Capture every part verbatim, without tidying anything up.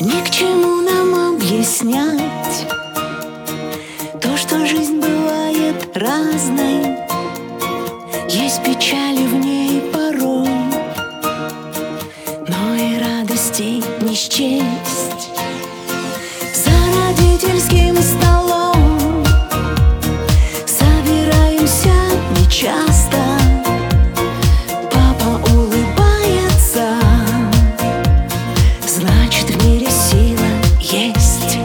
Ни к чему нам объяснять то, что жизнь бывает разной. Есть печали в ней порой, но и радостей не счесть. За родительским столом собираемся нечасто. Папа улыбается, значит, в мире сила есть.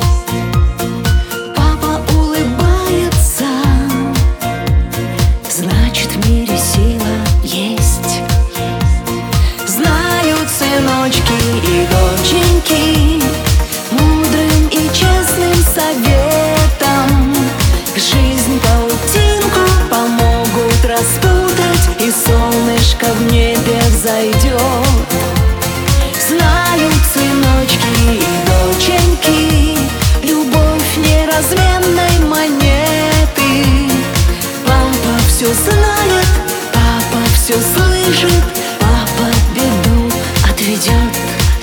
Папа улыбается, значит, в мире сила есть. Знают сыночки и доченьки, мудрым и честным советом жизнь паутинку помогут распутать, и солнышко в небе взойдет. Знают сыночки и доченьки, любовь неразменной монеты. Папа все знает, папа все слышит, папа беду отведет.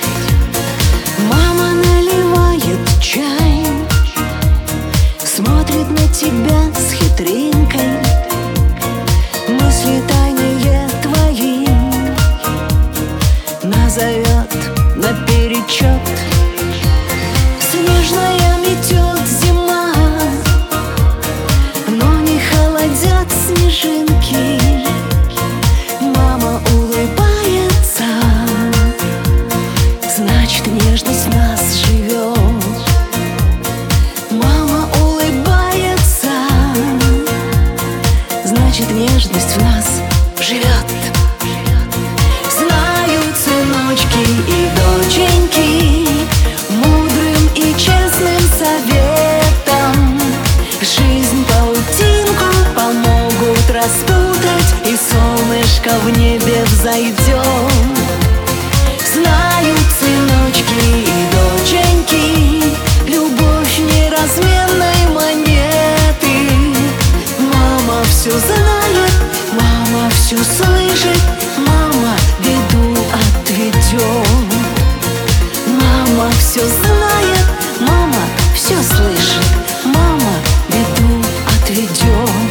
Мама наливает чай, смотрит на тебя с хитринкой. Мысли тайные твои назовет наперечет. Снежная метет зима, но не холодят снежинки. Мама улыбается, значит, нежность в нас живет. Мама улыбается, значит, нежность в нас живет. Знают сыночки и доченьки, мудрым и честным советом жизнь паутинку помогут распутать, и солнышко в небе взойдет. Знают сыночки и доченьки, любовь неразменной монеты. Мама все знает, мама все слышит, мама беду отведет. Мама все знает, мама все слышит, мама беду отведет.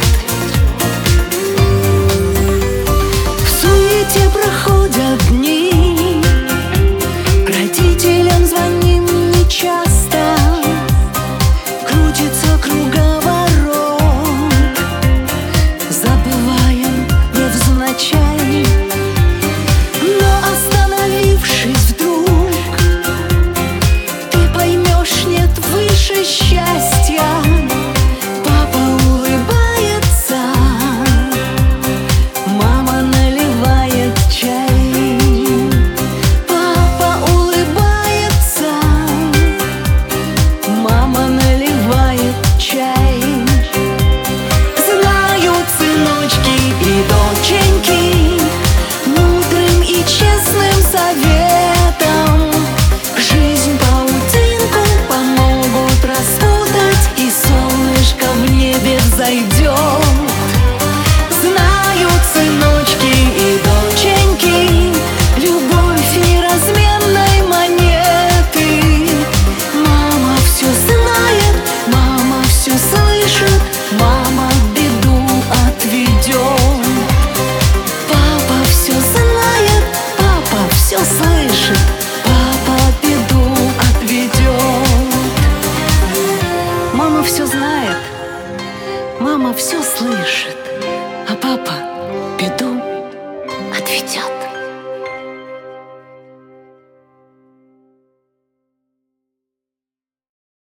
В суете проходят дни, родителям звоним нечасто. Крутится круговорот, забываем невзначай. Но остановившись вдруг, ты поймешь, нет выше счастья. Папа улыбается, мама наливает чай. Папа улыбается, мама наливает чай. Знают сыночки и доченьки, мудрым и честным советом жизнь паутинку помогут распутать, и солнышко в небе взойдет. Знают сыночки и доченьки, любовь неразменной монеты. Мама все знает, мама все слышит, мама беду отведет. Папа все знает, папа все слышит, папа беду отведет. Мама все знает, мама все слышит, а папа беду отведет.